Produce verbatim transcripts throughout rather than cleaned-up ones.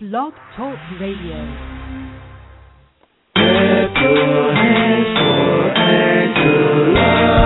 Blog Talk Radio. Clap your hands for Angela.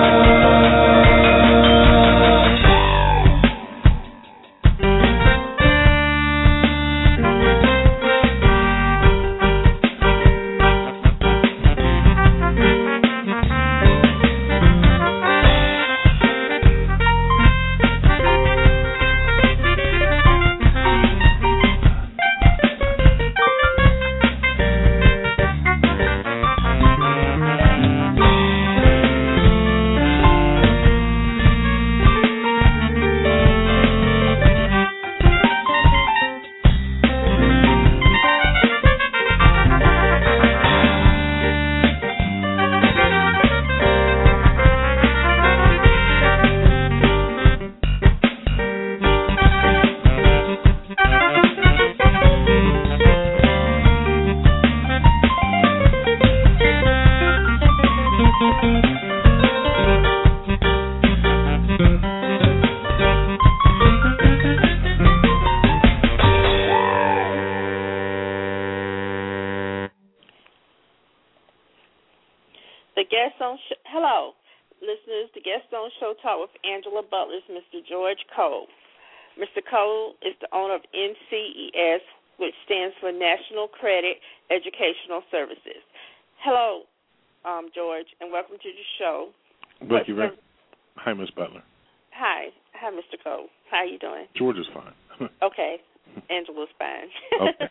Show Talk with Angela Butler is Mister George Cole. Mister Cole is the owner of N C E S, which stands for National Credit Educational Services. Hello, um, George, and welcome to the show. Thank you very much. Hi, Miz Butler. Hi. Hi, Mister Cole. How are you doing? George is fine. Okay. Angela's fine. Okay.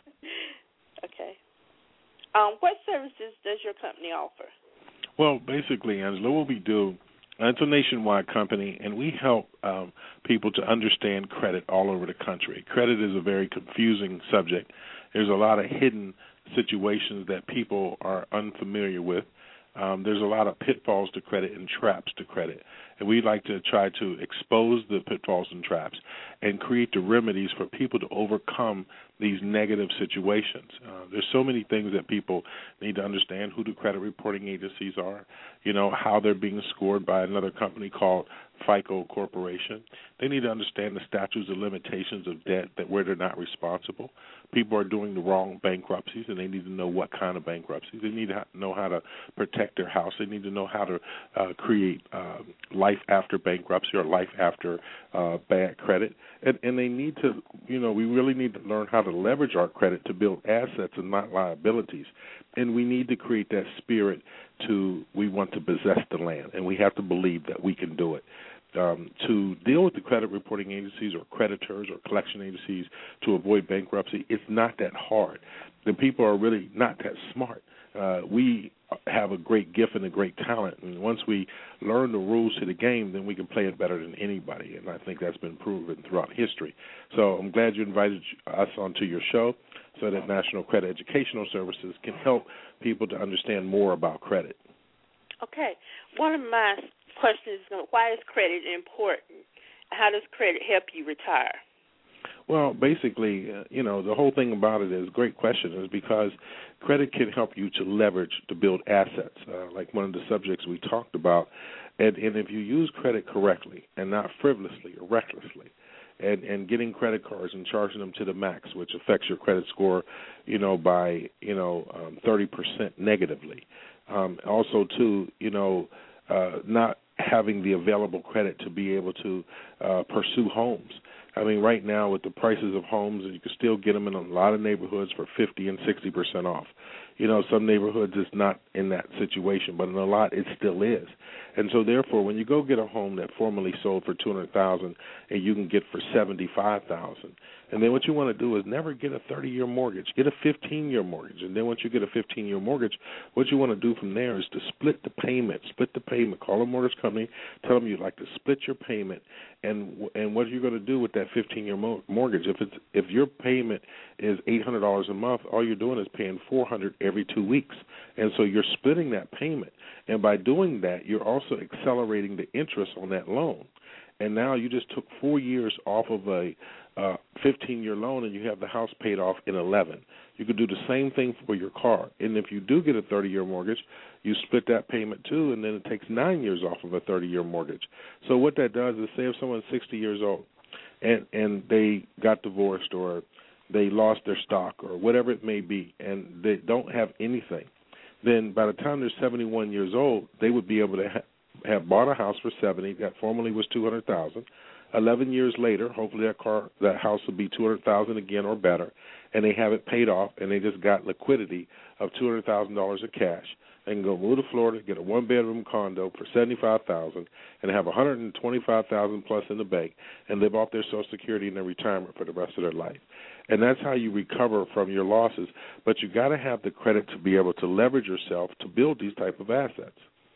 Okay. Um, what services does your company offer? Well, basically, Angela, what we do, it's a nationwide company, and we help um, people to understand credit all over the country. Credit is a very confusing subject. There's a lot of hidden situations that people are unfamiliar with. Um, there's a lot of pitfalls to credit and traps to credit. And we like to try to expose the pitfalls and traps and create the remedies for people to overcome these negative situations. Uh, there's so many things that people need to understand: who the credit reporting agencies are, you know, how they're being scored by another company called FICO Corporation. They need to understand the statutes of limitations of debt, that where they're not responsible. People are doing the wrong bankruptcies, and they need to know what kind of bankruptcies. They need to know how to protect their house. They need to know how to uh, create uh, life after bankruptcy or life after uh, bad credit. And, and they need to, you know, we really need to learn how to leverage our credit to build assets and not liabilities. And we need to create that spirit to, we want to possess the land, and we have to believe that we can do it. Um, to deal with the credit reporting agencies or creditors or collection agencies to avoid bankruptcy, it's not that hard. The people are really not that smart. Uh, we have a great gift and a great talent, and once we learn the rules to the game, then we can play it better than anybody, and I think that's been proven throughout history. So I'm glad you invited us onto your show so that National Credit Educational Services can help people to understand more about credit. Okay. One of my questions is, why is credit important? How does credit help you retire? Well, basically, uh, you know, the whole thing about it is, great question, is because credit can help you to leverage to build assets, uh, like one of the subjects we talked about. And, and if you use credit correctly and not frivolously or recklessly, and, and getting credit cards and charging them to the max, which affects your credit score, you know, by, you know, um, thirty percent negatively. Um, also, too, you know, uh, not having the available credit to be able to uh, pursue homes. I mean, right now with the prices of homes, you can still get them in a lot of neighborhoods for fifty and sixty percent off. You know, some neighborhoods it's not in that situation, but in a lot it still is. And so, therefore, when you go get a home that formerly sold for two hundred thousand dollars and you can get for seventy-five thousand dollars, and then what you want to do is never get a thirty-year mortgage. Get a fifteen-year mortgage. And then once you get a fifteen-year mortgage, what you want to do from there is to split the payment. Split the payment. Call a mortgage company. Tell them you'd like to split your payment. And and what you're going to do with that fifteen-year mo- mortgage, if it's if your payment is eight hundred dollars a month, all you're doing is paying four hundred dollars every two weeks. And so you're splitting that payment. And by doing that, you're also accelerating the interest on that loan. And now you just took four years off of a uh, fifteen-year loan, and you have the house paid off in eleven. You could do the same thing for your car. And if you do get a thirty-year mortgage, you split that payment too, and then it takes nine years off of a thirty-year mortgage. So what that does is, say if someone's sixty years old and, and they got divorced, or they lost their stock or whatever it may be, and they don't have anything, then by the time they're seventy-one years old, they would be able to ha- have bought a house for seventy that formerly was two hundred thousand dollars. eleven years later, hopefully that car, that house will be two hundred thousand dollars again or better, and they have it paid off, and they just got liquidity of two hundred thousand dollars of cash. They can go move to Florida, get a one-bedroom condo for seventy-five thousand dollars, and have one hundred twenty-five thousand dollars plus in the bank, and live off their Social Security and their retirement for the rest of their life. And that's how you recover from your losses. But you got to have the credit to be able to leverage yourself to build these type of assets.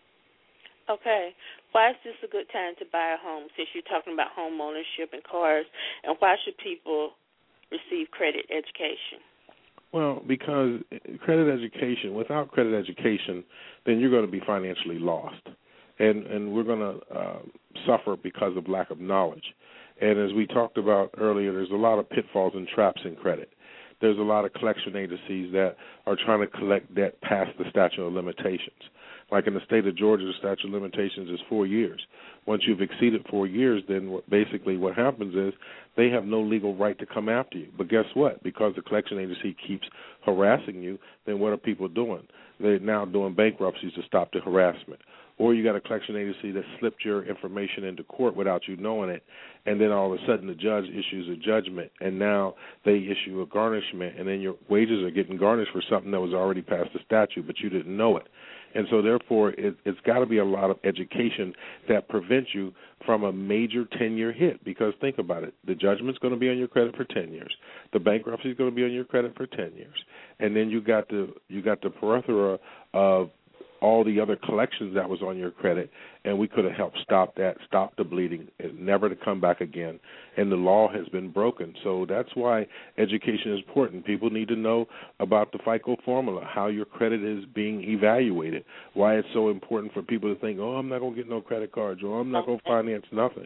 Okay. Why is this a good time to buy a home, since you're talking about home ownership and cars, and why should people receive credit education? Well, because credit education, without credit education, then you're going to be financially lost, and and we're going to uh, suffer because of lack of knowledge. And as we talked about earlier, there's a lot of pitfalls and traps in credit. There's a lot of collection agencies that are trying to collect debt past the statute of limitations. Like in the state of Georgia, the statute of limitations is four years. Once you've exceeded four years, then what, basically what happens is they have no legal right to come after you. But guess what? Because the collection agency keeps harassing you, then what are people doing? They're now doing bankruptcies to stop the harassment. Or you got a collection agency that slipped your information into court without you knowing it, and then all of a sudden the judge issues a judgment, and now they issue a garnishment, and then your wages are getting garnished for something that was already past the statute, but you didn't know it. And so, therefore, it, it's got to be a lot of education that prevents you from a major ten-year hit. Because think about it. The judgment's going to be on your credit for ten years. The bankruptcy is going to be on your credit for ten years. And then you got the you got the plethora of all the other collections that was on your credit, and we could have helped stop that, stop the bleeding, and never to come back again. And the law has been broken. So that's why education is important. People need to know about the FICO formula, how your credit is being evaluated, why it's so important for people to think, oh, I'm not going to get no credit cards, or I'm not going to finance nothing.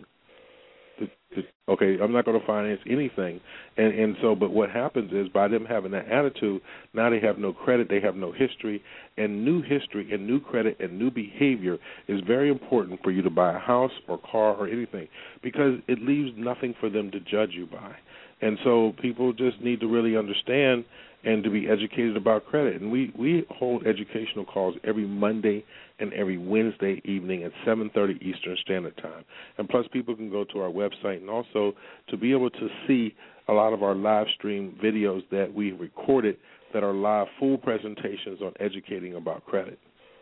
Okay, I'm not going to finance anything. And, and so, but what happens is by them having that attitude, now they have no credit, they have no history, and new history and new credit and new behavior is very important for you to buy a house or car or anything, because it leaves nothing for them to judge you by. And so people just need to really understand and to be educated about credit. And we, we hold educational calls every Monday and every Wednesday evening at seven thirty Eastern Standard Time. And plus people can go to our website and also to be able to see a lot of our live stream videos that we recorded that are live full presentations on educating about credit.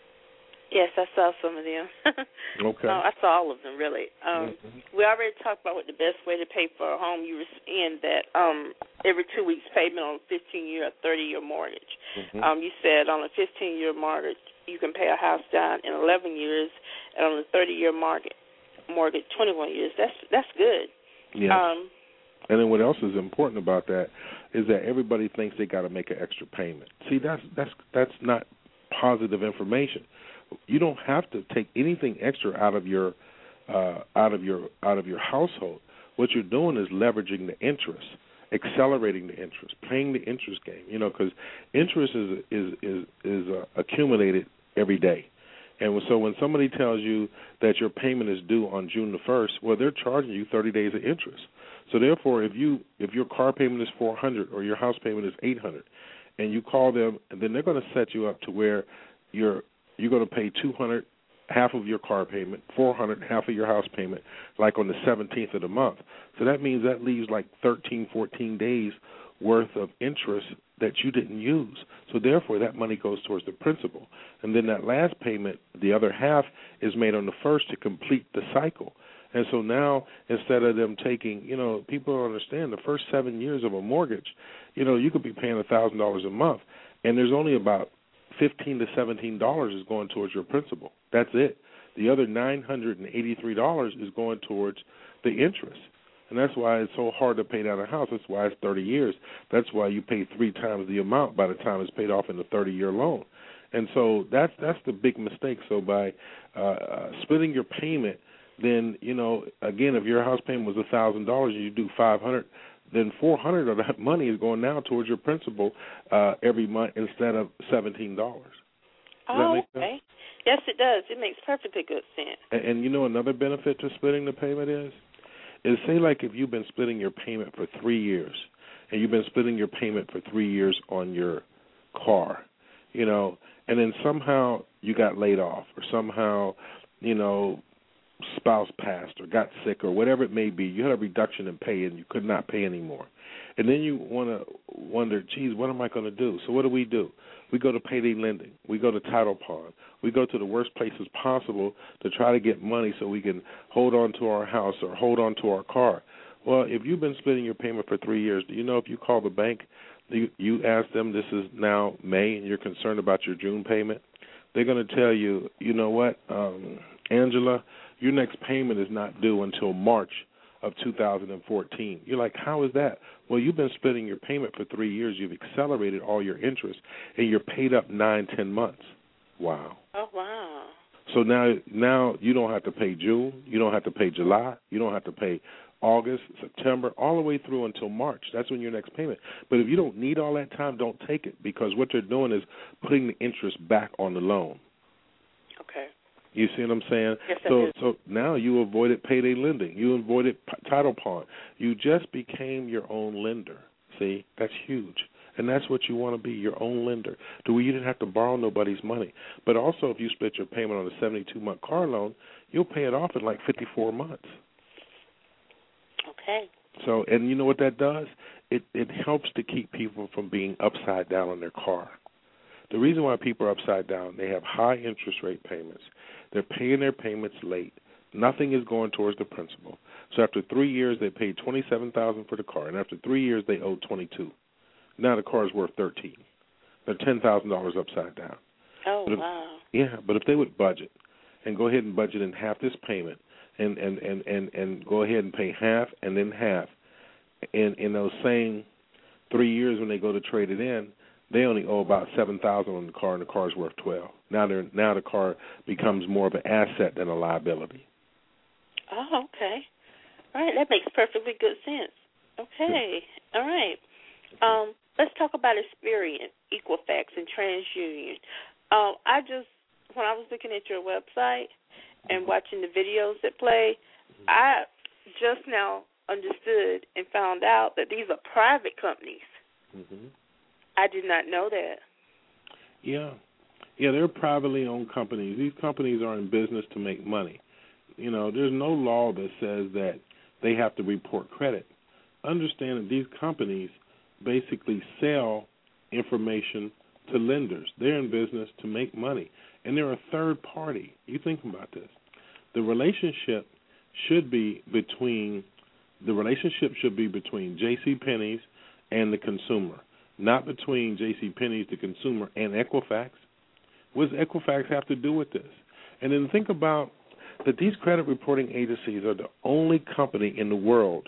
Yes, I saw some of them. Okay. Oh, I saw all of them, really. Um, mm-hmm. We already talked about what the best way to pay for a home. You were in that um, every two weeks payment on a fifteen-year or thirty-year mortgage. Mm-hmm. Um, you said on a fifteen-year mortgage, you can pay a house down in eleven years, and on a thirty-year mortgage, mortgage twenty-one years. That's that's good. Yeah. Um, and then what else is important about that is that everybody thinks they got to make an extra payment. See, that's that's that's not positive information. You don't have to take anything extra out of your uh, out of your out of your household. What you're doing is leveraging the interest, accelerating the interest, playing the interest game. You know, because interest is is is is uh, accumulated every day. And so when somebody tells you that your payment is due on June the first, well, they're charging you thirty days of interest. So therefore, if you if your car payment is four hundred or your house payment is eight hundred, and you call them, and then they're going to set you up to where you're you're going to pay two hundred, half of your car payment, four hundred, half of your house payment, like on the seventeenth of the month. So that means that leaves like thirteen, fourteen days worth of interest that you didn't use. So therefore, that money goes towards the principal. And then that last payment, the other half, is made on the first to complete the cycle. And so now, instead of them taking, you know, people don't understand the first seven years of a mortgage, you know, you could be paying one thousand dollars a month, and there's only about fifteen to seventeen dollars is going towards your principal. That's it. The other nine hundred eighty-three dollars is going towards the interest. And that's why it's so hard to pay down a house. That's why it's thirty years. That's why you pay three times the amount by the time it's paid off in the thirty-year loan. And so that's that's the big mistake. So by uh, uh, splitting your payment, then, you know, again, if your house payment was one thousand dollars and you do five hundred dollars, then four hundred dollars of that money is going now towards your principal uh, every month instead of seventeen dollars. Does oh, that make okay. sense? Yes, it does. It makes perfectly good sense. And, and you know another benefit to splitting the payment is? Is say like if you've been splitting your payment for three years and you've been splitting your payment for three years on your car, you know, and then somehow you got laid off, or somehow, you know, spouse passed or got sick or whatever it may be. You had a reduction in pay and you could not pay anymore. And then you want to wonder, geez, what am I going to do? So what do we do? We go to payday lending. We go to title pawn. We go to the worst places possible to try to get money so we can hold on to our house or hold on to our car. Well, if you've been splitting your payment for three years, do you know if you call the bank, you, you ask them, this is now May, and you're concerned about your June payment, they're going to tell you, you know what, um, Angela, your next payment is not due until March of two thousand fourteen. You're like, how is that? Well, you've been splitting your payment for three years. You've accelerated all your interest, and you're paid up nine, ten months. Wow. Oh, wow. So now, now you don't have to pay June. You don't have to pay July. You don't have to pay August, September, all the way through until March. That's when your next payment. But if you don't need all that time, don't take it, because what they're doing is putting the interest back on the loan. Okay. You see what I'm saying? Yes, so, I do. so now you avoided payday lending. You avoided p- title pawn. You just became your own lender. See, that's huge. And that's what you want to be, your own lender, to where you didn't have to borrow nobody's money. But also, if you split your payment on a seventy-two month car loan, you'll pay it off in like fifty-four months. Okay. So, and you know what that does? It it helps to keep people from being upside down on their car. The reason why people are upside down, they have high interest rate payments. They're paying their payments late. Nothing is going towards the principal. So after three years, they paid twenty-seven thousand dollars for the car, and after three years, they owed twenty-two thousand dollars. Now the car is worth thirteen thousand dollars. They're ten thousand dollars upside down. Oh, but if, wow. Yeah, but if they would budget and go ahead and budget in half this payment and, and, and, and, and go ahead and pay half and then half, in, in those same three years when they go to trade it in, they only owe about seven thousand dollars on the car, and the car is worth twelve thousand dollars. Now, they're, now the car becomes more of an asset than a liability. Oh, okay. All right, that makes perfectly good sense. Okay, all right. Um, let's talk about Experian, Equifax, and TransUnion. Um, I just, when I was looking at your website and watching the videos that play, I just now understood and found out that these are private companies. Mm-hmm. I did not know that. Yeah. Yeah, they're privately owned companies. These companies are in business to make money. You know, there's no law that says that they have to report credit. Understand that these companies basically sell information to lenders. They're in business to make money, and they're a third party. You think about this. The relationship should be between the relationship should be between JCPenney's and the consumer, not between JCPenney's, the consumer, and Equifax. What does Equifax have to do with this? And then think about that these credit reporting agencies are the only company in the world,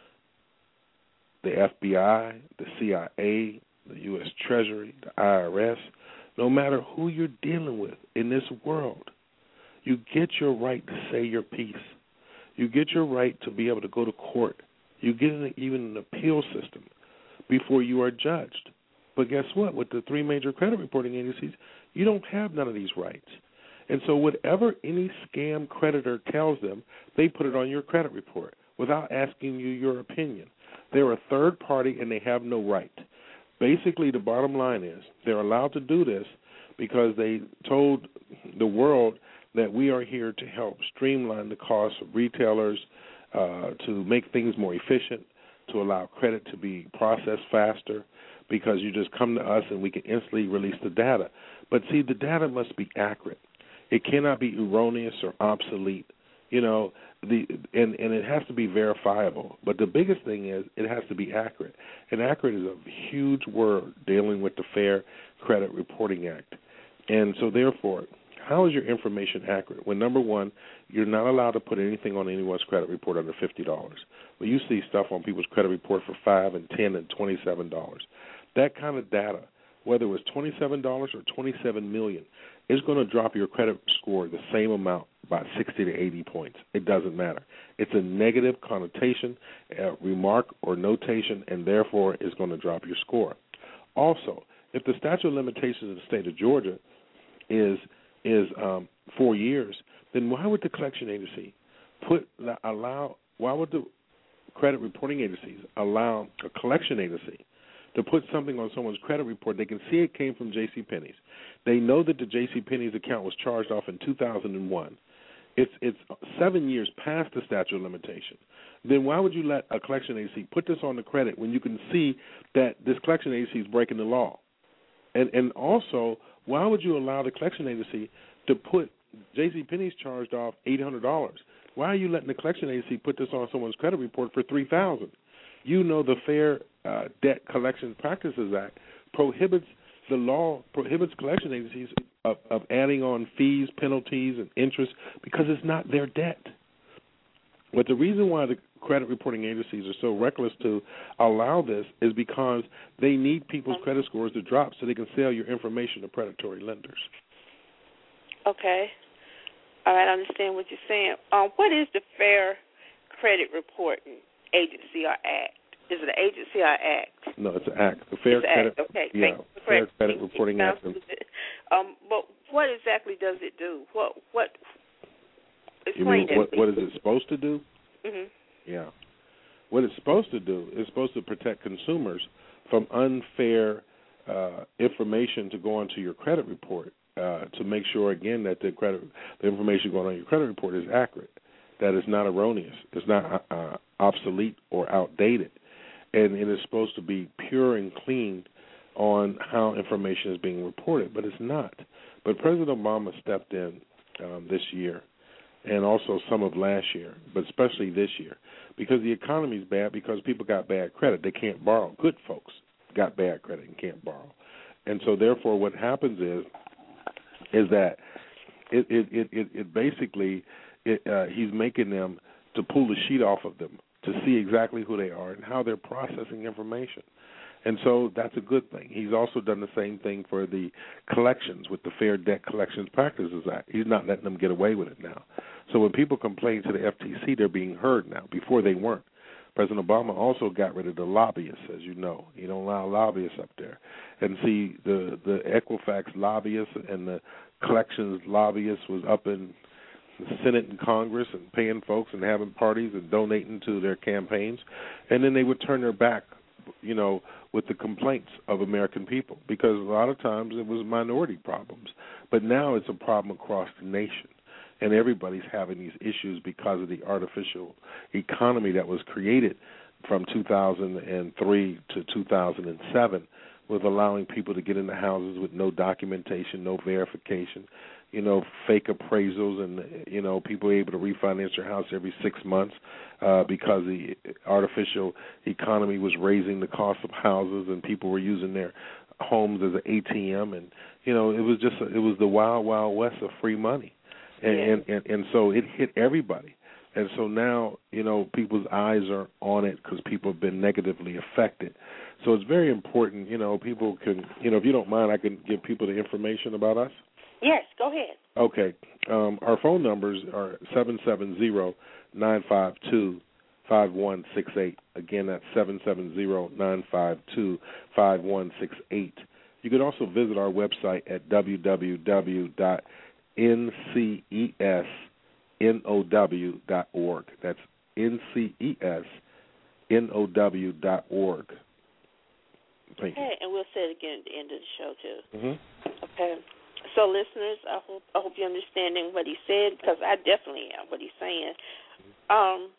the F B I, the C I A, the U S Treasury, the I R S, no matter who you're dealing with in this world, you get your right to say your piece. You get your right to be able to go to court. You get an, even an appeal system before you are judged. But guess what? With the three major credit reporting agencies, you don't have none of these rights. And so whatever any scam creditor tells them, they put it on your credit report without asking you your opinion. They're a third party, and they have no right. Basically, the bottom line is they're allowed to do this because they told the world that we are here to help streamline the costs of retailers, uh, to make things more efficient, to allow credit to be processed faster, because you just come to us and we can instantly release the data. But, see, the data must be accurate. It cannot be erroneous or obsolete, you know, the and, and it has to be verifiable. But the biggest thing is it has to be accurate. And accurate is a huge word dealing with the Fair Credit Reporting Act. And so, therefore, how is your information accurate? When, number one, you're not allowed to put anything on anyone's credit report under fifty dollars. Well, you see stuff on people's credit report for five dollars and ten dollars and twenty-seven dollars. That kind of data, whether it was twenty-seven dollars or twenty-seven million dollars, is going to drop your credit score the same amount, about sixty to eighty points. It doesn't matter. It's a negative connotation, a remark, or notation, and therefore is going to drop your score. Also, if the statute of limitations in the state of Georgia is is um, four years, then why would the collection agency put allow? Why would the credit reporting agencies allow a collection agency to put something on someone's credit report, they can see it came from JCPenney's. They know that the JCPenney's account was charged off in two thousand one. It's it's seven years past the statute of limitation. Then why would you let a collection agency put this on the credit when you can see that this collection agency is breaking the law? And and also, why would you allow the collection agency to put JCPenney's charged off eight hundred dollars? Why are you letting the collection agency put this on someone's credit report for three thousand dollars? You know the Fair uh, Debt Collection Practices Act prohibits the law prohibits collection agencies of, of adding on fees, penalties, and interest because it's not their debt. But the reason why the credit reporting agencies are so reckless to allow this is because they need people's credit scores to drop so they can sell your information to predatory lenders. Okay. All right, I understand what you're saying. Um, what is the Fair Credit Reporting Agency or Act? Is it an agency or act? No, it's an act. The Fair it's Credit, act. Okay. Yeah, Fair Credit Reporting Act. Um, but what exactly does it do? What what? Explain you mean what, what is it supposed to do? Mhm. Yeah. What it's supposed to do is supposed to protect consumers from unfair uh, information to go onto your credit report uh, to make sure again that the credit the information going on your credit report is accurate, that it's not erroneous, it's not uh, obsolete or outdated. And it is supposed to be pure and clean on how information is being reported, but it's not. But President Obama stepped in um, this year and also some of last year, but especially this year, because the economy is bad because people got bad credit. They can't borrow. Good folks got bad credit and can't borrow. And so therefore what happens is is that it, it, it, it, it basically it, uh, he's making them to pull the sheet off of them to see exactly who they are and how they're processing information. And so that's a good thing. He's also done the same thing for the collections with the Fair Debt Collections Practices Act. He's not letting them get away with it now. So when people complain to the F T C, they're being heard now. Before they weren't. President Obama also got rid of the lobbyists, as you know. He don't allow lobbyists up there. And see, the, the Equifax lobbyists and the collections lobbyists was up in the Senate and Congress and paying folks and having parties and donating to their campaigns. And then they would turn their back, you know, with the complaints of American people, because a lot of times it was minority problems. But now it's a problem across the nation, and everybody's having these issues because of the artificial economy that was created from two thousand three to two thousand seven with allowing people to get into houses with no documentation, no verification, you know, fake appraisals, and, you know, people were able to refinance their house every six months uh, because the artificial economy was raising the cost of houses and people were using their homes as an A T M. And, you know, it was just, a, it was the wild, wild west of free money. And, yeah. and, and, and so it hit everybody. And so now, you know, people's eyes are on it because people have been negatively affected. So it's very important, you know, people can, you know, if you don't mind, I can give people the information about us. Yes, go ahead. Okay. Um, our phone numbers are seven seven zero, nine five two, five one six eight. Again, that's seven seven zero, nine five two, five one six eight. You can also visit our website at w w w dot n c e s now dot org. That's N C E S N O W dot org. Thank okay, you. and we'll say it again at the end of the show, too. Mm-hmm. Okay. So, listeners, I hope I hope you're understanding what he said, because I definitely am what he's saying. Um.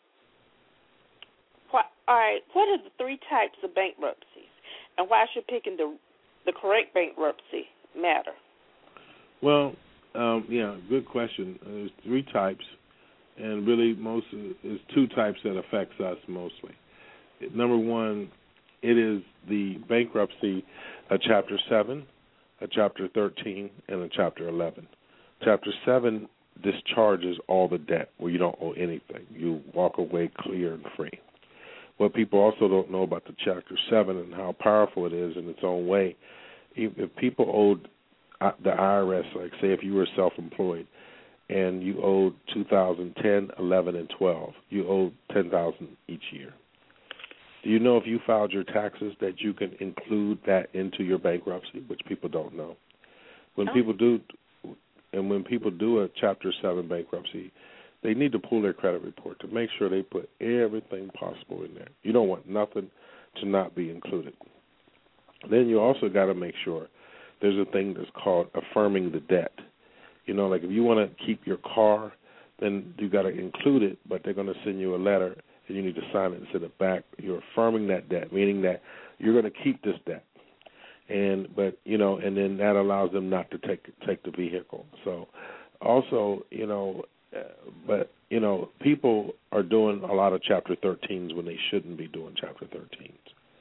What, all right, what are the three types of bankruptcies, and why should picking the the correct bankruptcy matter? Well, um, yeah, good question. There's three types, and really most is two types that affects us mostly. Number one, it is the bankruptcy, a Chapter seven, a Chapter thirteen, and a Chapter eleven. Chapter seven discharges all the debt where you don't owe anything. You walk away clear and free. What people also don't know about the Chapter seven and how powerful it is in its own way, if people owed the I R S, like say if you were self-employed and you owed two thousand ten, eleven, and twelve, you owed ten thousand dollars each year. Do you know if you filed your taxes that you can include that into your bankruptcy, which people don't know? When oh. people do, and when people do a Chapter seven bankruptcy, they need to pull their credit report to make sure they put everything possible in there. You don't want nothing to not be included. Then you also got to make sure there's a thing that's called affirming the debt. You know, like if you want to keep your car, then you got to include it, but they're going to send you a letter, and you need to sign it and send it back. You're affirming that debt, meaning that you're going to keep this debt. And but you know, and then that allows them not to take take the vehicle. So, also, you know, uh, but you know, people are doing a lot of Chapter thirteens when they shouldn't be doing Chapter thirteens.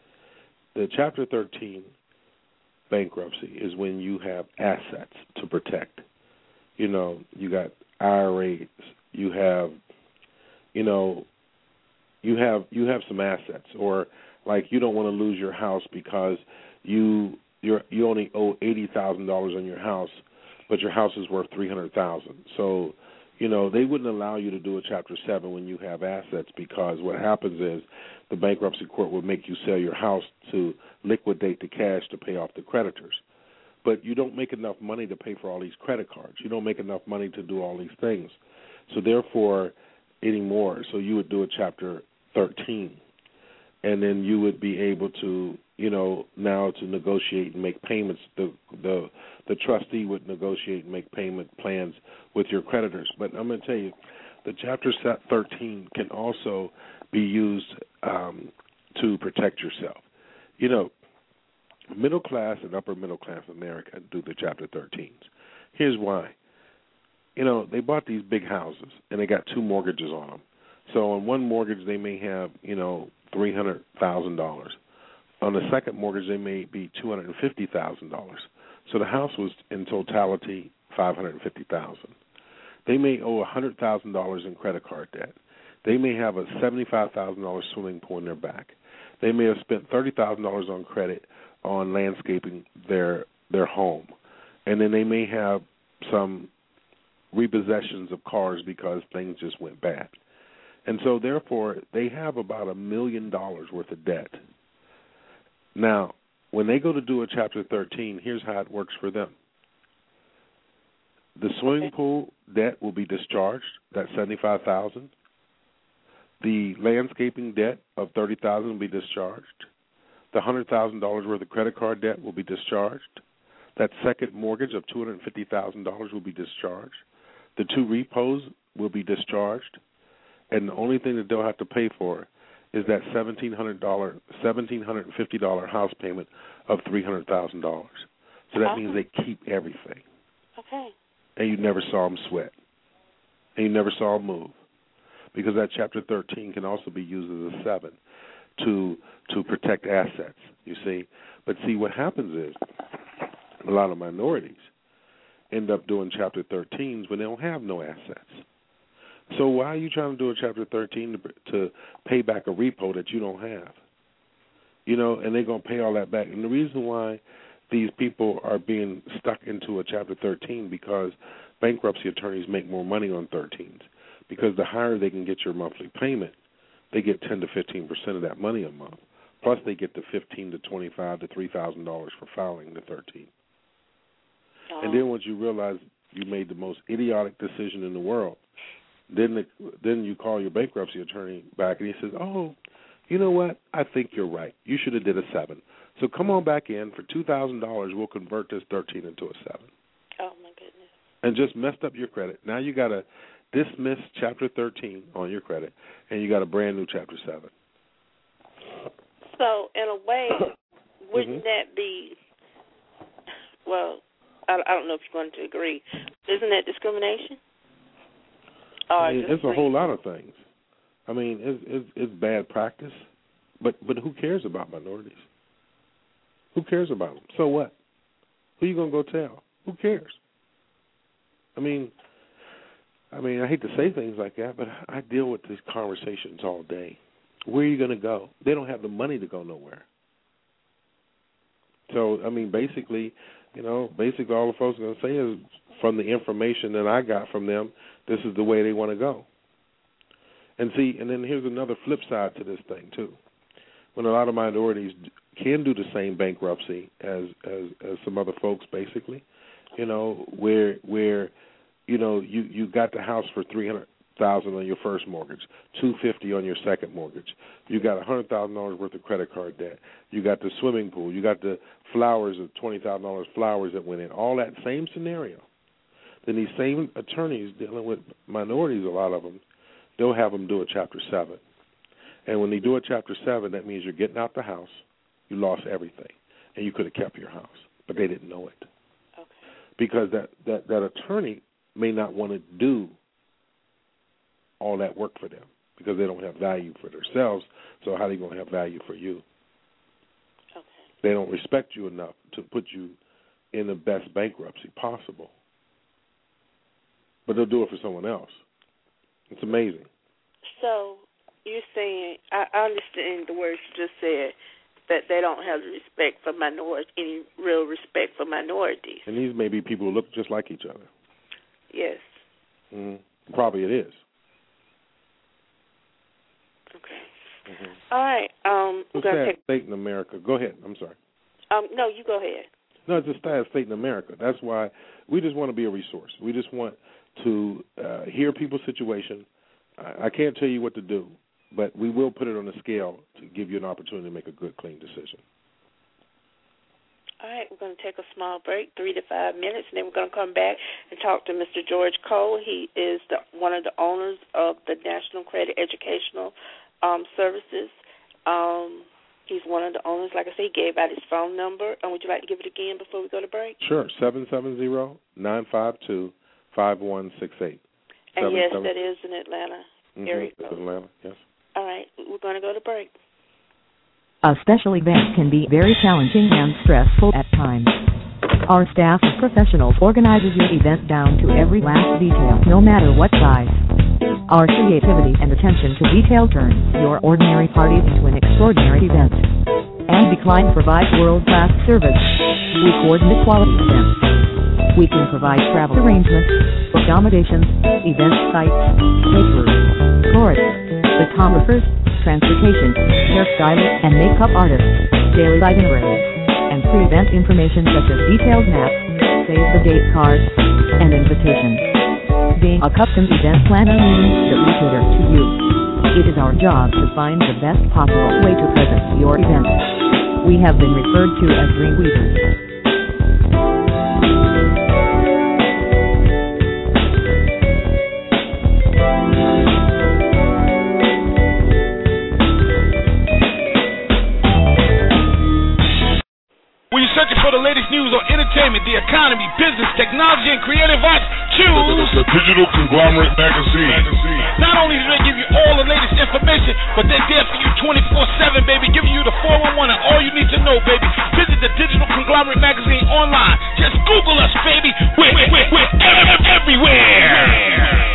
The Chapter thirteen bankruptcy is when you have assets to protect. You know, you got I R As, you have, you know, you have you have some assets, or like you don't want to lose your house because you you're, you only owe eighty thousand dollars on your house, but your house is worth three hundred thousand dollars. So, you know, they wouldn't allow you to do a Chapter seven when you have assets, because what happens is the bankruptcy court will make you sell your house to liquidate the cash to pay off the creditors. But you don't make enough money to pay for all these credit cards. You don't make enough money to do all these things. So therefore, anymore, so you would do a Chapter thirteen. And then you would be able to, you know, now to negotiate and make payments. The the the trustee would negotiate and make payment plans with your creditors. But I'm going to tell you, the Chapter thirteen can also be used um, to protect yourself. You know, middle class and upper middle class America do the Chapter thirteens. Here's why. You know, they bought these big houses and they got two mortgages on them. So on one mortgage they may have, you know, three hundred thousand dollars. On the second mortgage they may be two hundred fifty thousand dollars. So the house was in totality five hundred fifty thousand dollars. They may owe one hundred thousand dollars in credit card debt. They may have a seventy-five thousand dollars swimming pool in their back. They may have spent thirty thousand dollars on credit on landscaping their their home. And then they may have some repossessions of cars because things just went bad. And so, therefore, they have about a million dollars worth of debt. Now, when they go to do a Chapter thirteen, here's how it works for them. The swimming pool debt will be discharged, that's seventy-five thousand dollars. The landscaping debt of thirty thousand dollars will be discharged. The one hundred thousand dollars worth of credit card debt will be discharged. That second mortgage of two hundred fifty thousand dollars will be discharged. The two repos will be discharged. And the only thing that they'll have to pay for is that seventeen hundred dollars, one thousand seven hundred fifty dollars house payment of three hundred thousand dollars. So that means they keep everything. Okay. And you never saw them sweat. And you never saw them move. Because that Chapter thirteen can also be used as a seven to to protect assets, you see. But see, what happens is a lot of minorities end up doing Chapter thirteens when they don't have no assets. So why are you trying to do a Chapter thirteen to, to pay back a repo that you don't have? You know, and they're going to pay all that back. And the reason why these people are being stuck into a Chapter thirteen, because bankruptcy attorneys make more money on thirteens. Because the higher they can get your monthly payment, they get ten to fifteen percent of that money a month. Plus they get the fifteen to twenty-five to three thousand dollars for filing the thirteen. Oh. And then once you realize you made the most idiotic decision in the world, Then the, then you call your bankruptcy attorney back, and he says, oh, you know what? I think you're right. You should have did a seven. So come on back in. For two thousand dollars, we'll convert this thirteen into a seven. Oh, my goodness. And just messed up your credit. Now you got to dismiss Chapter thirteen on your credit, and you got a brand-new Chapter seven. So, in a way, wouldn't mm-hmm. that be, well, I, I don't know if you're going to agree. Isn't that discrimination? I mean, it's a whole lot of things. I mean, it's, it's, it's bad practice, but but who cares about minorities? Who cares about them? So what? Who are you going to go tell? Who cares? I mean, I mean, I hate to say things like that, but I deal with these conversations all day. Where are you going to go? They don't have the money to go nowhere. So, I mean, basically, you know, basically all the folks are going to say is, from the information that I got from them, this is the way they want to go. And see, and then here's another flip side to this thing, too. When a lot of minorities can do the same bankruptcy as as, as some other folks, basically, you know, where, where you know, you, you got the house for three hundred thousand on your first mortgage, two fifty on your second mortgage. You got a hundred thousand dollars worth of credit card debt. You got the swimming pool. You got the flowers of twenty thousand dollars flowers that went in. All that same scenario. Then these same attorneys dealing with minorities, a lot of them, they'll have them do a Chapter seven. And when they do a Chapter seven, that means you're getting out the house. You lost everything, and you could have kept your house, but they didn't know it. Okay. Because that, that, that attorney may not want to do all that work for them because they don't have value for themselves, so how are they going to have value for you? Okay. They don't respect you enough to put you in the best bankruptcy possible. But they'll do it for someone else. It's amazing. So you're saying, I understand the words you just said, that they don't have the respect for minorities, any real respect for minorities. And these may be people who look just like each other. Yes. Mm-hmm. Probably it is. Okay. Mm-hmm. All right. Um, it's a a sad take... state in America. Go ahead. I'm sorry. Um, no, you go ahead. No, it's a sad state in America. That's why we just want to be a resource. We just want to uh, hear people's situation. I, I can't tell you what to do, but we will put it on a scale to give you an opportunity to make a good, clean decision. All right, we're going to take a small break, three to five minutes, and then we're going to come back and talk to Mister George Cole. He is the, one of the owners of the National Credit Educational um, Services. Um, he's one of the owners. Like I said, he gave out his phone number. And would you like to give it again before we go to break? Sure, seven seven zero, nine five two, five one six eight. And yes, that is in Atlanta mm-hmm, area code. Atlanta, yes. All right, we're going to go to break. A special event can be very challenging and stressful at times. Our staff of professionals organizes your event down to every last detail, no matter what size. Our creativity and attention to detail turns your ordinary party into an extraordinary event. And Decline provides world-class service. We coordinate quality events. We can provide travel arrangements, accommodations, event sites, caterers, florists, photographers, transportation, hairstylists, and makeup artists, daily itineraries, and pre-event information such as detailed maps, save-the-date cards, and invitations. Being a custom event planner means that we cater to you. It is our job to find the best possible way to present your event. We have been referred to as Dreamweavers. Searching for the latest news on entertainment, the economy, business, technology, and creative arts, choose the Digital Conglomerate Magazine. Not only do they give you all the latest information, but they're there for you twenty-four seven, baby, giving you the four one one and all you need to know, baby. Visit the Digital Conglomerate Magazine online. Just Google us, baby. We're, we're, we're, we're everywhere.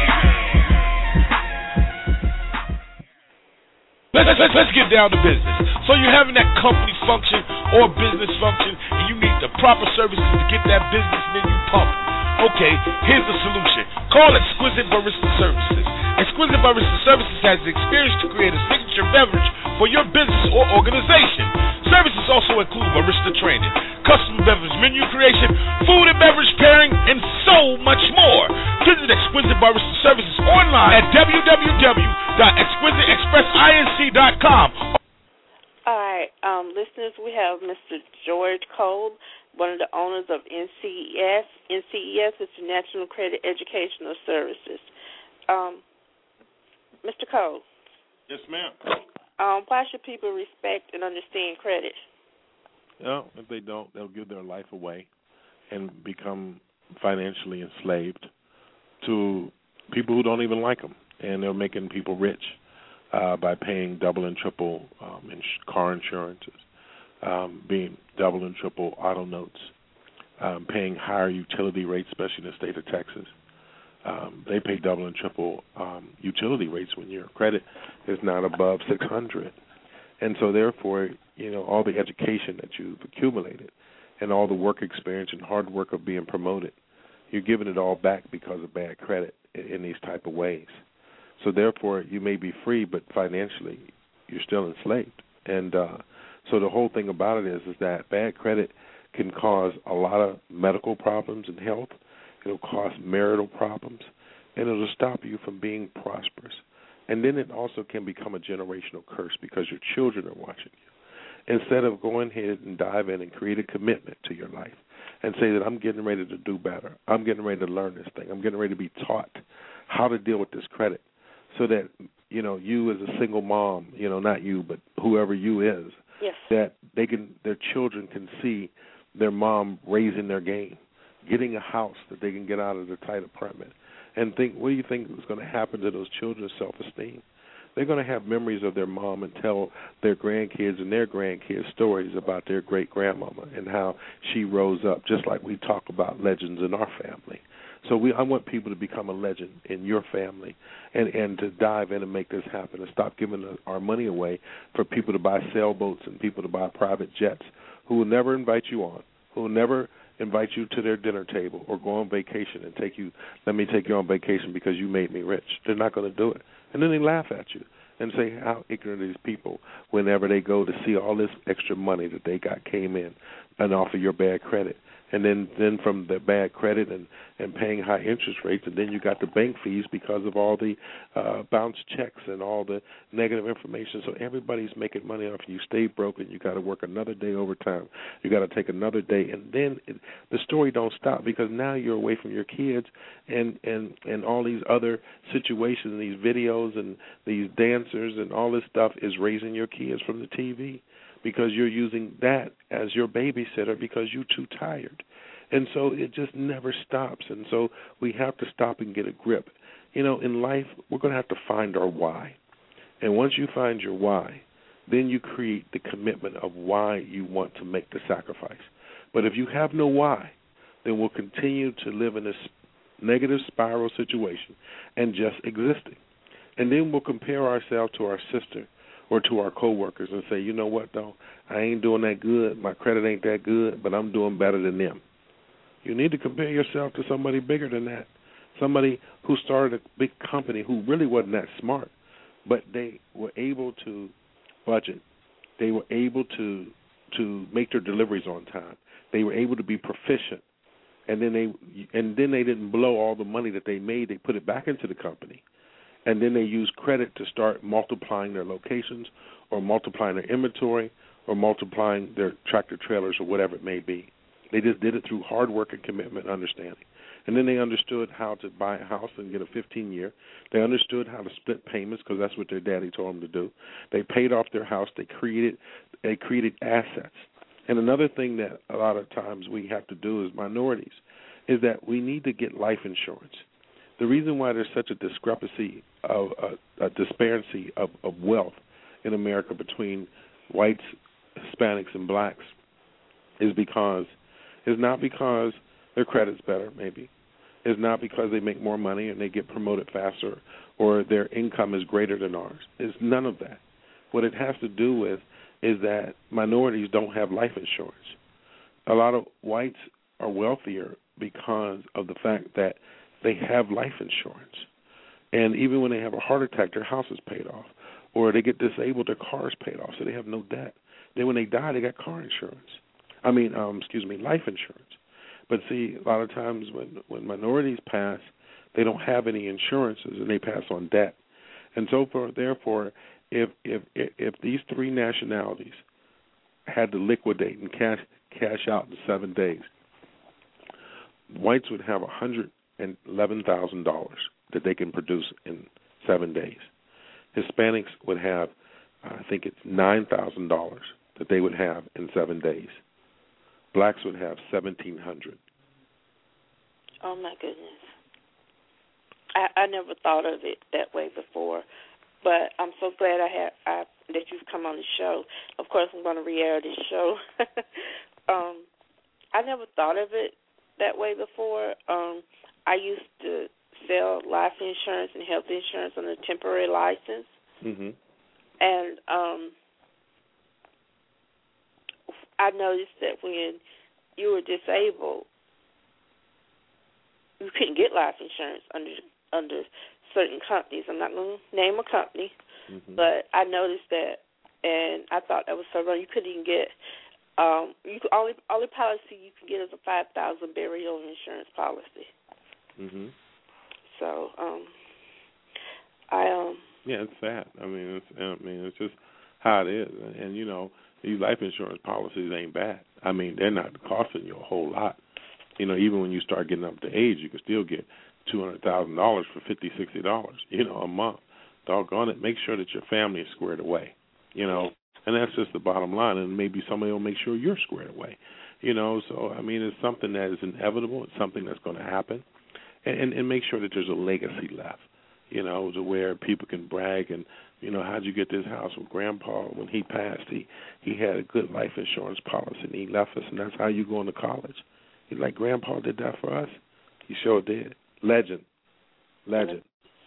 Let's, let's, let's get down to business. So you're having that company function or business function, and you need the proper services to get that business menu pumping. Okay, here's the solution. Call Exquisite Barista Services. Exquisite Barista Services has the experience to create a signature beverage for your business or organization. Services also include barista training, custom beverage menu creation, food and beverage pairing, and so much more. Visit Exquisite Barista Services online at w w w dot exquisite express inc dot com. All right, um, listeners, we have Mister George Cole, one of the owners of N C E S. N C E S is the National Credit Educational Services. Um, Mister Cole. Yes, ma'am. Um, why should people respect and understand credit? Well, if they don't, they'll give their life away and become financially enslaved to people who don't even like them. And they're making people rich uh, by paying double and triple um, ins- car insurances, um, being double and triple auto notes, um, paying higher utility rates, especially in the state of Texas. Um, they pay double and triple um, utility rates when your credit is not above six hundred. And so, therefore, you know, all the education that you've accumulated and all the work experience and hard work of being promoted, you're giving it all back because of bad credit in, in these type of ways. So, therefore, you may be free, but financially you're still enslaved. And uh, so the whole thing about it is, is that bad credit can cause a lot of medical problems and health. It'll cause marital problems. and it'll stop you from being prosperous. And then it also can become a generational curse because your children are watching you. Instead of going ahead and dive in and create a commitment to your life and say that I'm getting ready to do better, I'm getting ready to learn this thing, I'm getting ready to be taught how to deal with this credit so that, you know, you as a single mom, you know, not you, but whoever you is, yes. that they can, their children can see their mom raising their game, getting a house that they can get out of their tight apartment, and think, what do you think is going to happen to those children's self-esteem? They're going to have memories of their mom and tell their grandkids and their grandkids stories about their great-grandmama and how she rose up, just like we talk about legends in our family. So we, I want people to become a legend in your family and, and to dive in and make this happen and stop giving our money away for people to buy sailboats and people to buy private jets who will never invite you on, who will never invite you to their dinner table or go on vacation and take you, let me take you on vacation because you made me rich. They're not going to do it. And then they laugh at you and say how ignorant are these people whenever they go to see all this extra money that they got came in and off of your bad credit. And then, then from the bad credit and, and paying high interest rates, and then you got the bank fees because of all the uh, bounce checks and all the negative information. So everybody's making money off you. Stay broke, and you got to work another day overtime. You got to take another day, and then it, the story don't stop because now you're away from your kids and, and, and all these other situations, these videos and these dancers and all this stuff is raising your kids from the T V. Because you're using that as your babysitter because you're too tired. And so it just never stops. And so we have to stop and get a grip. You know, in life, we're going to have to find our why. And once you find your why, then you create the commitment of why you want to make the sacrifice. But if you have no why, then we'll continue to live in this negative spiral situation and just existing. And then we'll compare ourselves to our sister or to our coworkers and say, you know what, though, I ain't doing that good. My credit ain't that good, but I'm doing better than them. You need to compare yourself to somebody bigger than that, somebody who started a big company who really wasn't that smart, but they were able to budget. They were able to to make their deliveries on time. They were able to be proficient, and then they and then they didn't blow all the money that they made. They put it back into the company. And then they use credit to start multiplying their locations or multiplying their inventory or multiplying their tractor trailers or whatever it may be. They just did it through hard work and commitment and understanding. And then they understood how to buy a house and get a fifteen-year. They understood how to split payments because that's what their daddy told them to do. They paid off their house. They created, they created assets. And another thing that a lot of times we have to do as minorities is that we need to get life insurance. The reason why there's such a discrepancy of a, a disparity of, of wealth in America between whites, Hispanics, and blacks is because it's not because their credit's better, maybe. It's not because they make more money and they get promoted faster or their income is greater than ours. It's none of that. What it has to do with is that minorities don't have life insurance. A lot of whites are wealthier because of the fact that they have life insurance. And even when they have a heart attack, their house is paid off. Or they get disabled, their car is paid off, so they have no debt. Then when they die, they got car insurance. I mean, um, excuse me, life insurance. But see, a lot of times when, when minorities pass, they don't have any insurances, and they pass on debt. And so for, therefore, if, if, if these three nationalities had to liquidate and cash, cash out in seven days, whites would have one hundred eleven thousand dollars that they can produce in seven days. Hispanics would have, I think it's nine thousand dollars that they would have in seven days. Blacks would have seventeen hundred dollars. Oh, my goodness. I, I never thought of it that way before, but I'm so glad I had I, that you've come on the show. Of course, I'm going to re-air this show. um, I never thought of it that way before. Um, I used to sell life insurance and health insurance on a temporary license. Mm-hmm. And um, I noticed that when you were disabled, you couldn't get life insurance under under certain companies. I'm not going to name a company, mm-hmm. but I noticed that, and I thought that was so wrong. You couldn't even get um, you could only only policy you can get is a five thousand burial insurance policy. Mm-hmm. So, um, I um. Yeah, it's sad. I mean, it's I mean, it's just how it is. And, and you know, these life insurance policies ain't bad. I mean, they're not costing you a whole lot. You know, even when you start getting up to age, you can still get two hundred thousand dollars for fifty, sixty dollars. You know, a month. Doggone it. Make sure that your family is squared away. You know, and that's just the bottom line. And maybe somebody will make sure you're squared away. You know, so I mean, it's something that is inevitable. It's something that's going to happen, and, and and make sure that there's a legacy left. You know, to where people can brag and, you know, how'd you get this house? Well, Grandpa, when he passed, he, he had a good life insurance policy, and he left us, and that's how you go into college. He's like, Grandpa did that for us? He sure did. Legend. Legend.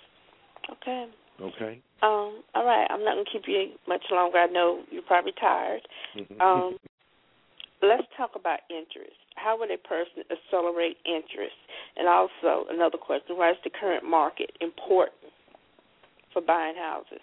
Okay. Okay. Um. All right. I'm not going to keep you much longer. I know you're probably tired. Um. Let's talk about interest. How would a person accelerate interest? And also, another question, why is the current market important for buying houses?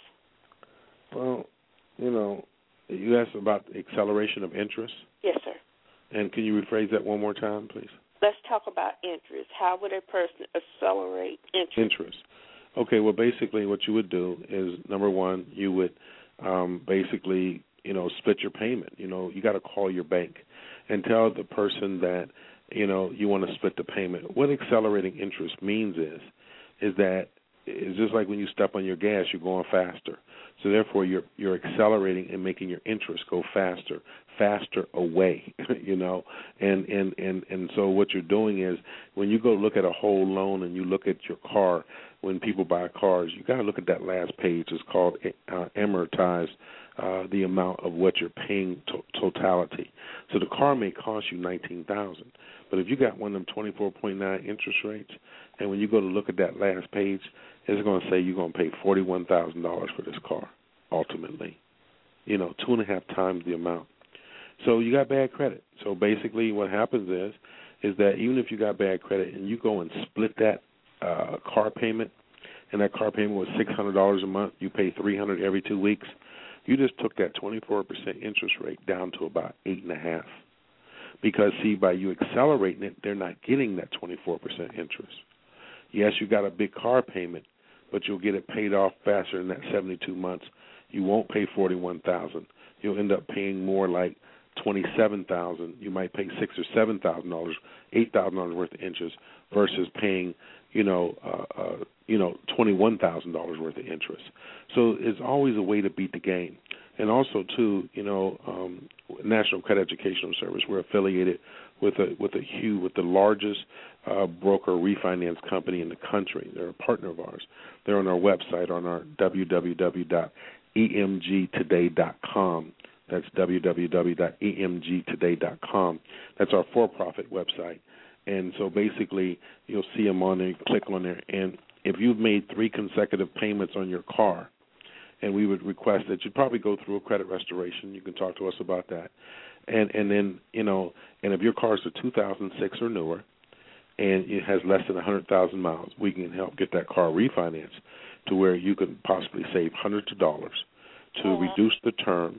Well, you know, you asked about the acceleration of interest? Yes, sir. And can you rephrase that one more time, please? Let's talk about interest. How would a person accelerate interest? Interest. Okay, well, basically what you would do is, number one, you would um, basically, you know, split your payment. You know, you got to call your bank and tell the person that, you know, you want to split the payment. What accelerating interest means is, is that it's just like when you step on your gas, you're going faster. So therefore, you're you're accelerating and making your interest go faster, faster away, you know. And, and, and, and so what you're doing is when you go look at a whole loan and you look at your car, when people buy cars, you got to look at that last page. It's called uh, amortize uh, the amount of what you're paying to- totality. So the car may cost you nineteen thousand dollars, but if you got one of them twenty-four point nine interest rates, and when you go to look at that last page, it's going to say you're going to pay forty-one thousand dollars for this car, ultimately. You know, two and a half times the amount. So you got bad credit. So basically what happens is, is that even if you got bad credit and you go and split that uh, car payment, and that car payment was six hundred dollars a month, you pay three hundred dollars every two weeks, you just took that twenty-four percent interest rate down to about eight point five. Because, see, by you accelerating it, they're not getting that twenty-four percent interest. Yes, you got a big car payment, but you'll get it paid off faster in that seventy-two months. You won't pay forty-one thousand dollars. You'll end up paying more like twenty-seven thousand dollars. You might pay six or seven thousand dollars, eight thousand dollars worth of interest versus paying, you know, uh, uh, you know, twenty-one thousand dollars worth of interest. So it's always a way to beat the game. And also, too, you know, um, National Credit Educational Service, we're affiliated with a with a huge, with the largest uh, broker refinance company in the country. They're a partner of ours. They're on our website on our w w w dot e m g today dot com. That's w w w dot e m g today dot com. That's our for-profit website. And so basically, you'll see them on there. You click on there, and if you've made three consecutive payments on your car, and we would request that you probably go through a credit restoration. You can talk to us about that. And and then, you know, and if your car is a two thousand six or newer and it has less than one hundred thousand miles, we can help get that car refinanced to where you can possibly save hundreds of dollars to mm-hmm. reduce the term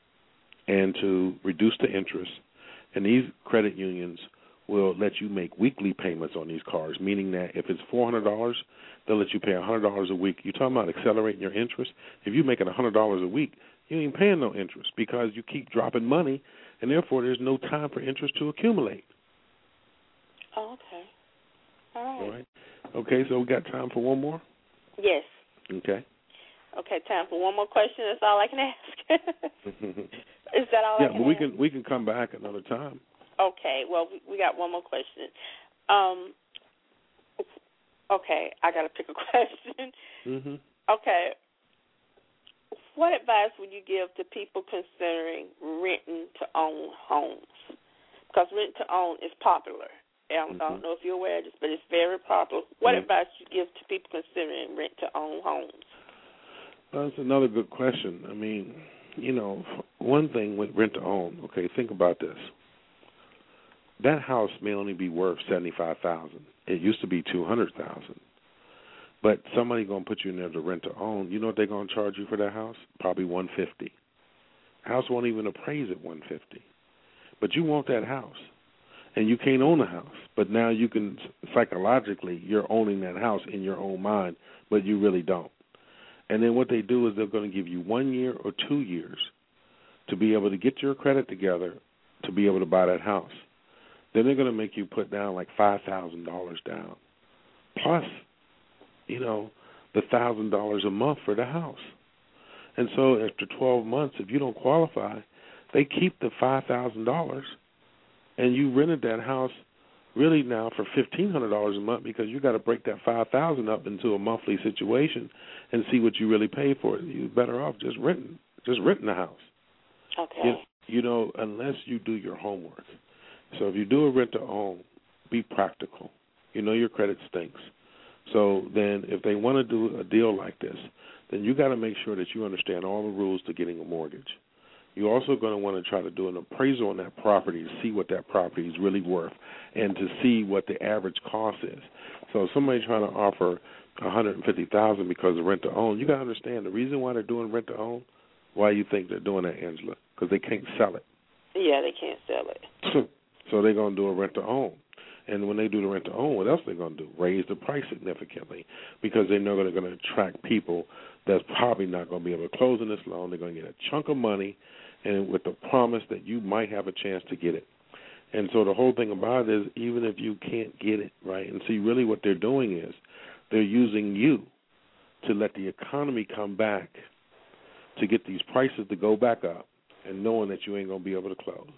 and to reduce the interest. And these credit unions will let you make weekly payments on these cars, meaning that if it's four hundred dollars, they'll let you pay one hundred dollars a week. You're talking about accelerating your interest. If you're making one hundred dollars a week, you ain't paying no interest because you keep dropping money, and therefore there's no time for interest to accumulate. Oh, okay. All right. All right. Okay, so we got time for one more? Yes. Okay. Okay, time for one more question. That's all I can ask. Is that all yeah, I can but we ask? can we can come back another time. Okay, well, we, we got one more question. Um, okay, I got to pick a question. Mm-hmm. Okay, what advice would you give to people considering renting to own homes? Because rent to own is popular. I don't, mm-hmm. I don't know if you're aware of this, but it's very popular. What mm-hmm. advice would you give to people considering rent to own homes? Well, that's another good question. I mean, you know, one thing with rent to own, okay, think about this. That house may only be worth seventy-five thousand dollars. It used to be two hundred thousand dollars. But somebody going to put you in there to rent to own, you know what they're going to charge you for that house? Probably one hundred fifty dollars. The house won't even appraise at one hundred fifty dollars. But you want that house. and you can't own a house. But now you can, psychologically, you're owning that house in your own mind, but you really don't. And then what they do is they're going to give you one year or two years to be able to get your credit together to be able to buy that house. Then they're going to make you put down like five thousand dollars down, plus, you know, the one thousand dollars a month for the house. And so after twelve months, if you don't qualify, they keep the five thousand dollars, and you rented that house really now for fifteen hundred dollars a month because you got to break that five thousand dollars up into a monthly situation and see what you really pay for it. You're better off just renting, just renting the house. Okay. You, you know, unless you do your homework. So if you do a rent-to-own, be practical. You know your credit stinks. So then if they want to do a deal like this, then you got to make sure that you understand all the rules to getting a mortgage. You're also going to want to try to do an appraisal on that property to see what that property is really worth and to see what the average cost is. So if somebody's trying to offer one hundred fifty thousand dollars because of rent-to-own, you got to understand the reason why they're doing rent-to-own, why you think they're doing that, Angela, because they can't sell it. Yeah, they can't sell it. So they're going to do a rent-to-own. And when they do the rent-to-own, what else are they going to do? Raise the price significantly because they know they're going to attract people that's probably not going to be able to close on this loan. They're going to get a chunk of money and with the promise that you might have a chance to get it. And so the whole thing about it is even if you can't get it, right, and see really what they're doing is they're using you to let the economy come back to get these prices to go back up and knowing that you ain't going to be able to close.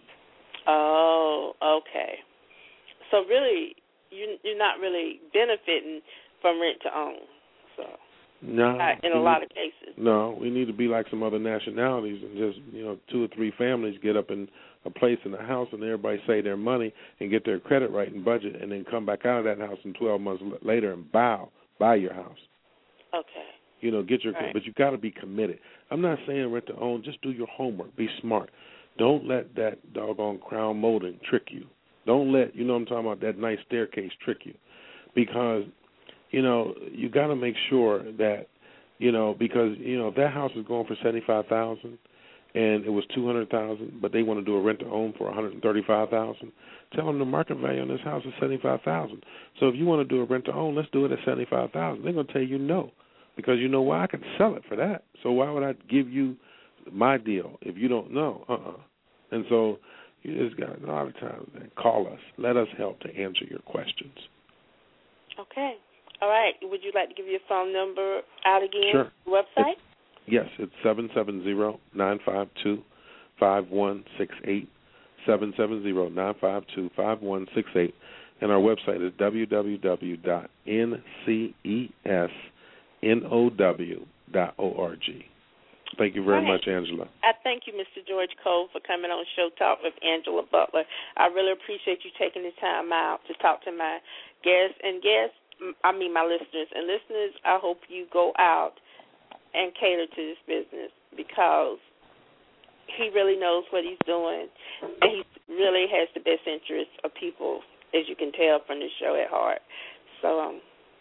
Oh, okay. So really, you, you're not really benefiting from rent to own. So no, in a lot of cases. No, we need to be like some other nationalities and just, you know, two or three families get up in a place in a house and everybody save their money and get their credit right and budget and then come back out of that house and twelve months later and bow, buy your house. Okay. You know, get your, right. but you got to be committed. I'm not saying rent to own. Just do your homework. Be smart. Don't let that doggone crown molding trick you. Don't let, you know what I'm talking about, that nice staircase trick you. Because, you know, you got to make sure that, you know, because, you know, if that house is going for seventy-five thousand dollars and it was two hundred thousand dollars, but they want to do a rent to own for one hundred thirty-five thousand dollars, tell them the market value on this house is seventy-five thousand dollars. So if you want to do a rent to own, let's do it at seventy-five thousand dollars. They're going to tell you no. Because you know why? I can sell it for that. So why would I give you my deal if you don't know? Uh-uh. And so you just got a lot of times, man, call us. Let us help to answer your questions. Okay. All right. Would you like to give your phone number out again? Sure. Website? It's, yes, it's seven seven zero, nine five two, five one six eight, seven seven zero, nine five two, five one six eight. And our website is w w w dot n c e s now dot org. Thank you very right. much, Angela. I thank you, Mister George Cole, for coming on Show Talk with Angela Butler. I really appreciate you taking the time out to talk to my guests and guests, I mean my listeners. And listeners, I hope you go out and cater to this business because he really knows what he's doing, and he really has the best interests of people, as you can tell from the show, at heart. So, um,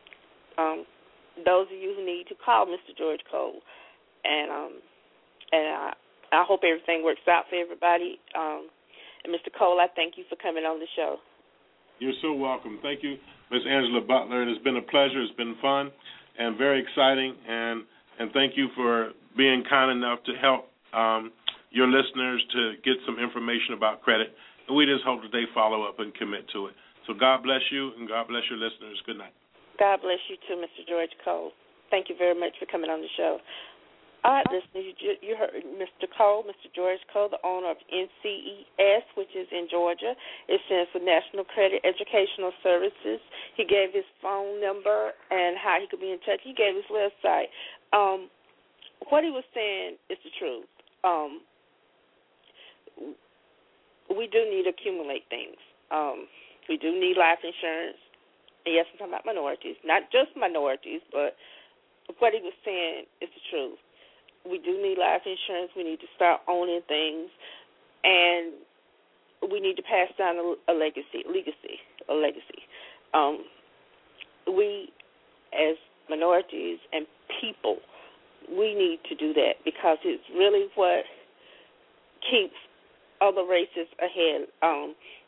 um, those of you who need to call Mister George Cole, and um, and I, I hope everything works out for everybody. Um, and Mister Cole, I thank you for coming on the show. You're so welcome. Thank you, Miss Angela Butler. It has been a pleasure. It's been fun and very exciting. And and thank you for being kind enough to help um, your listeners to get some information about credit. And we just hope that they follow up and commit to it. So God bless you, and God bless your listeners. Good night. God bless you too, Mister George Cole. Thank you very much for coming on the show. All right, listeners, you, you heard Mister Cole, Mister George Cole, the owner of N C E S, which is in Georgia. It stands for National Credit Educational Services. He gave his phone number and how he could be in touch. He gave his website. Um, what he was saying is the truth. Um, we do need to accumulate things. Um, we do need life insurance. And yes, I'm talking about minorities, not just minorities, but what he was saying is the truth. We do need life insurance. We need to start owning things, and we need to pass down a, a legacy, legacy, a legacy. Um, we, as minorities and people, we need to do that because it's really what keeps other races ahead. Um,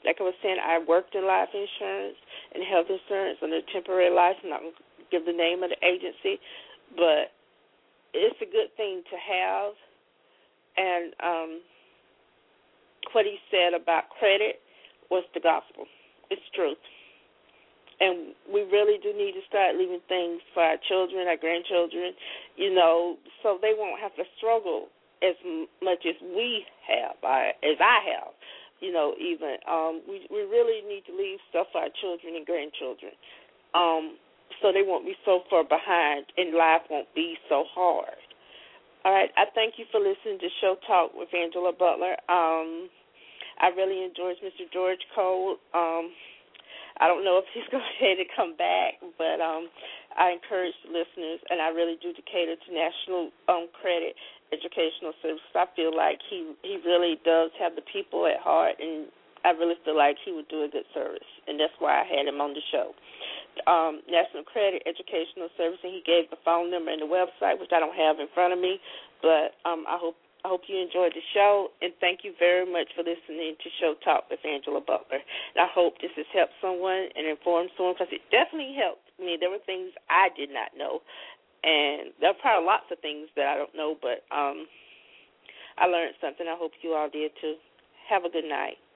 like I was saying, I worked in life insurance and health insurance under temporary license. I'm not going to give the name of the agency, but it's a good thing to have. And um, what he said about credit was the gospel. It's truth. And we really do need to start leaving things for our children, our grandchildren, you know, so they won't have to struggle as much as we have, as I have, you know, even. Um, we, we really need to leave stuff for our children and grandchildren um, so they won't be so far behind and life won't be so hard. All right, I thank you for listening to Show Talk with Angela Butler. Um, I really enjoyed Mister George Cole. Um, I don't know if he's going to come back, but um, I encourage listeners, and I really do cater to National um, Credit Educational Services. I feel like he, he really does have the people at heart, and I really feel like he would do a good service, and that's why I had him on the show. Um, National Credit Educational Service, and he gave the phone number and the website, which I don't have in front of me, but um, I hope I hope you enjoyed the show, and thank you very much for listening to Show Talk with Angela Butler. And I hope this has helped someone and informed someone, because it definitely helped me. There were things I did not know, and there are probably lots of things that I don't know, but um, I learned something. I hope you all did too. Have a good night.